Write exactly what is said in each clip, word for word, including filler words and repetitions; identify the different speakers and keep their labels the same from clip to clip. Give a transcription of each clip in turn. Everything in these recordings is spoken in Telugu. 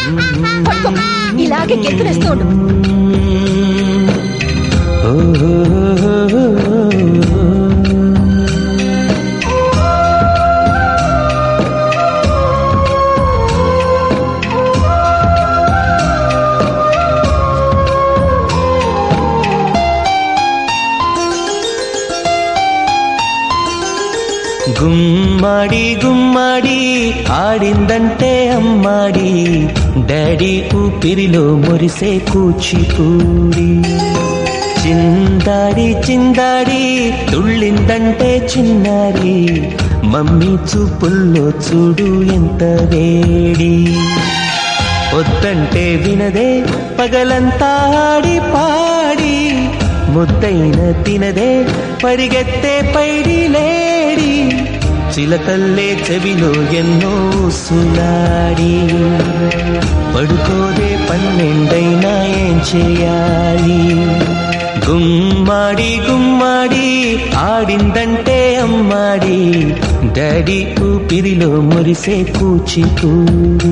Speaker 1: పట్టుకో, ఇలాగే గెంతులేస్తూ ఉండు.
Speaker 2: గుమ్మడి గుమ్మడి ఆడిందంటే అమ్మాడి, డాడీ ఊపిరిలో మురిసే కూచిపూడి. చిందాడి చిందాడి తుళ్ళిందంటే చిన్నారి, మమ్మీ చూపుల్లో చూడు ఎంత వేడి. వద్దంటే వినదే పగలంతా ఆడి పాడి, ముద్దైన తినదే పరిగెత్తే పైడి లేడి. చిలకల్లే చెవిలో ఎన్నో సులాడి, పడుకోదే పన్నెండైనా ఏం చేయాలి. గుమ్మాడి గుమ్మాడి ఆడిందంటే అమ్మాడి, డాడీ ఊపిరిలో మురిసే కూచిపూడి.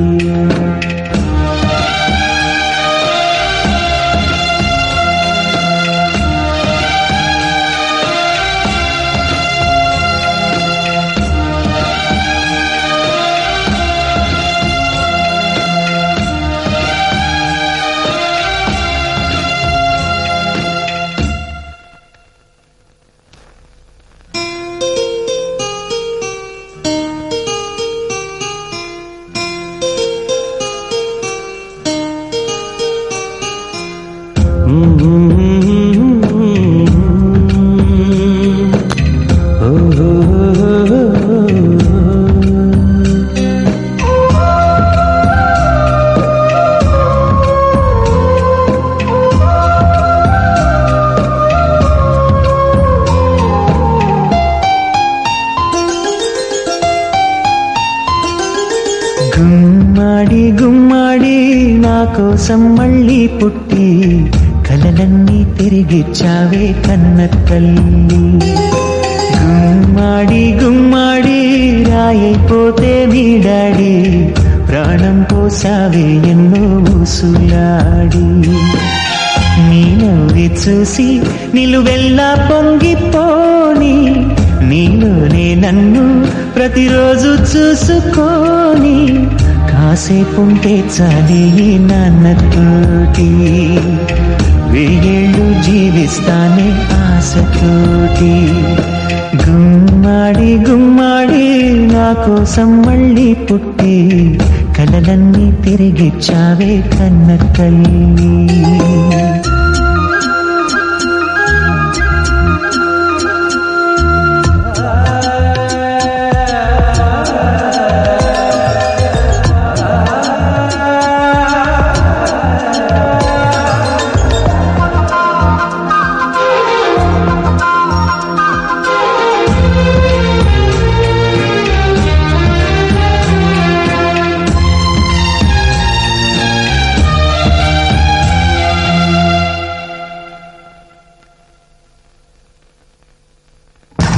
Speaker 2: గుమ్మాడి గుమ్మాడి నా కోసం మళ్ళీ పుట్టి, కలలన్నీ తిరిగిచ్చావే కన్న తల్లి. గుమ్మాడి గుమ్మాడి రాయైపోతే నీ డాడీ, ప్రాణం పోసావే ఎన్నో ఊసులాడి. నీ నవ్వి చూసి నిలువెల్లా పొంగిపోని, నీలోనే నన్ను ప్రతిరోజు చూసుకోని, కాసేపుంటే చాలి నాన్నతోటి, వెయ్యేళ్ళు జీవిస్తానే ఆశతోటి. గుమ్మాడి గుమ్మాడి నా కోసం మళ్ళీ పుట్టి, కలలన్నీ తిరిగిచ్చావే కన్న తల్లి.